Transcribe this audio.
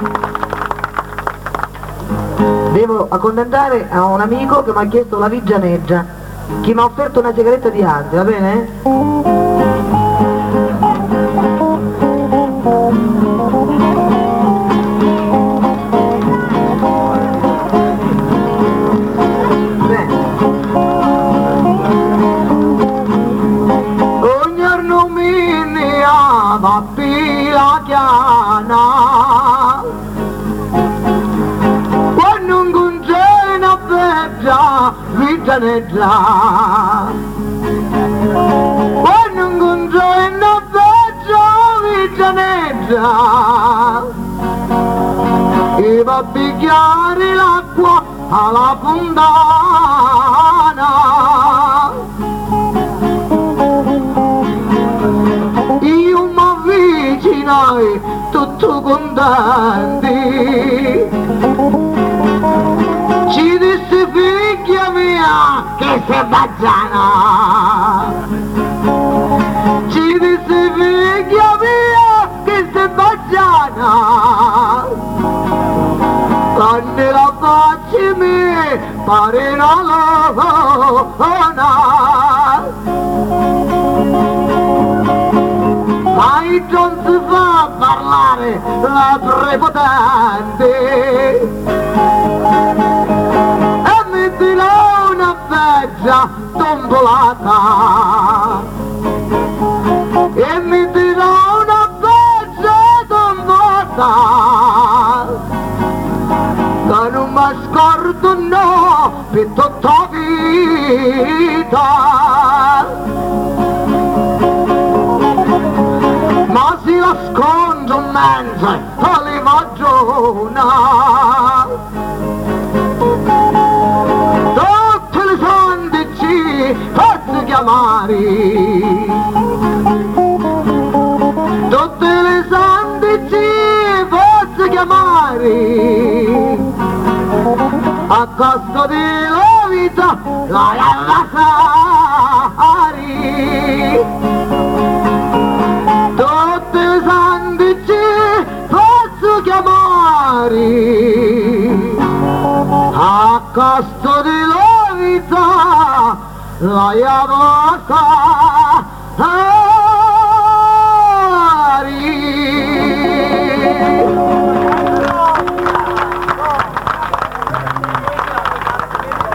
Devo accontentare a un amico che mi ha chiesto la vigianeggia, che mi ha offerto una sigaretta di Anzi, va bene? Un giorno mi va la chiana, quando non c'è una vecchia vigianeggia, quando non c'è una vecchia vigianeggia, e va a picchiare l'acqua alla fontana. Io mi avvicinai tutto contenti, ci disse figlia mia che sei bagiana, ci disse figlia mia che sei bagiana, quando la faccia mi pare una lona, mai non si fa parlare la prepotente, e mi dirà una vecchia tombolata, e mi dirà una vecchia tombolata, che non mi scordo no per tutta la vita. Ma si nasconde un mezzo alle magiona, tutte le sandici posso chiamare, tutte le sandici posso chiamare, a costo della vita la lasciare. Tutte le sandici posso chiamare, a costo della vita la lasciare.